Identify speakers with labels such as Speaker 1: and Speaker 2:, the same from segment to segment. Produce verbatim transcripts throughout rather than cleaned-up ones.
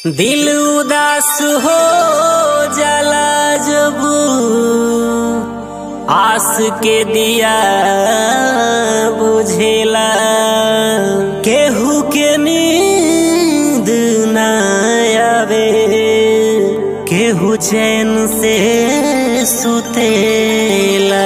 Speaker 1: दिल उदास हो जाला जब आस के दिया बुझेला, केहू के नींद ना आवे, केहू चैन से सुतेला।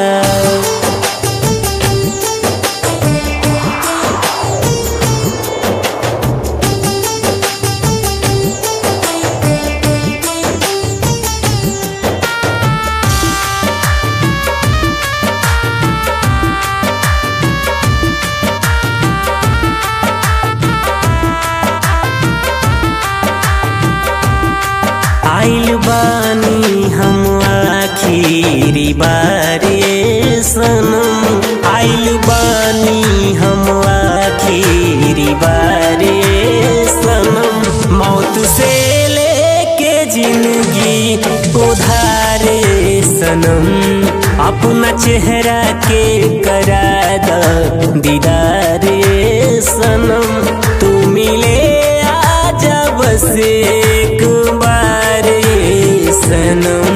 Speaker 1: आइल बानी हम आखिरी बारे सनम, आइल बानी हम आखिरी बारे सनम, मौत से लेके जिंदगी उधारे सनम, अपना चेहरा के करा द दीदारे सनम, तू मिले आजा बस एक बार सनम।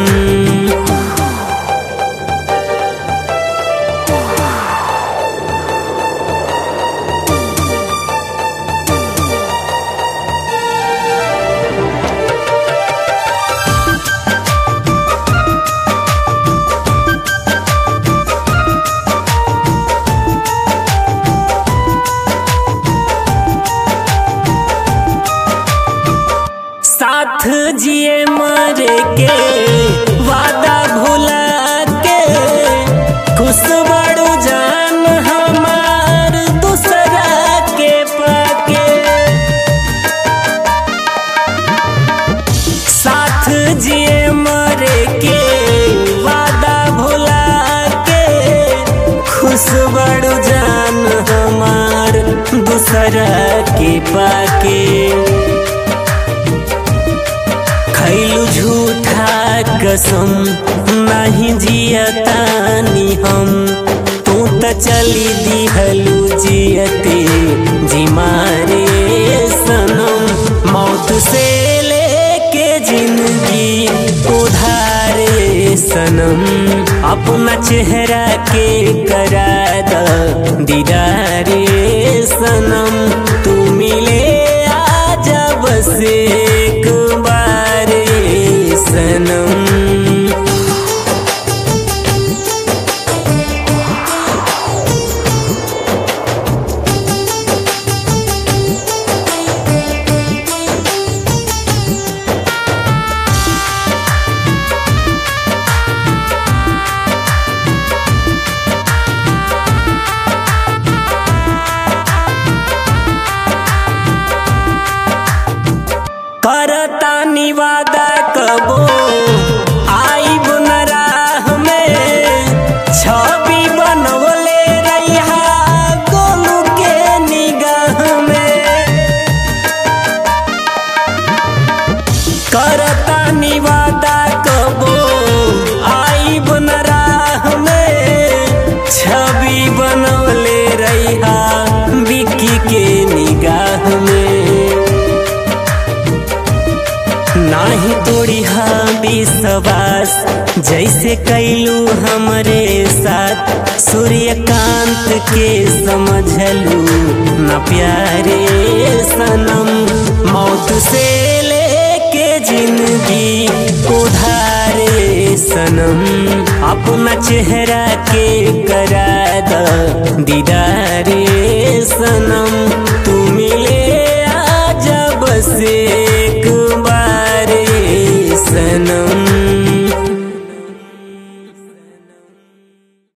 Speaker 1: साथ जिए मरे के वादा भुला के, खुश बड़ू जान हमार दूसरा के पाके, साथ जिए मरे के वादा भुला के, खुश बड़ू जान हमार दूसरा के पाके, खैलू झूठा कसम नहीं जियतानी हम, तू त चली दिहलू जियते जी मारे सनम, मौत से लेके जिंदगी उधारे सनम, अपना चेहरा के करा द दीदारे सनम, तू मिले आजा बस एक बार सनम। करता निवादा कबो आइब न राह में, छवि बनवले रहिया गोलू के निगाह में, करता निवादा कबो आइब न राह में, छवि बनवले रहिया विक्की के निगाह में, नाही तोड़ी हाँ विश्वास जैसे कैलू हमरे साथ, सूर्यकांत के समझलू न प्यारे सनम, मौत से लेके जिंदगी उधारे सनम, अपना चेहरा के करा द दीदारे सनम,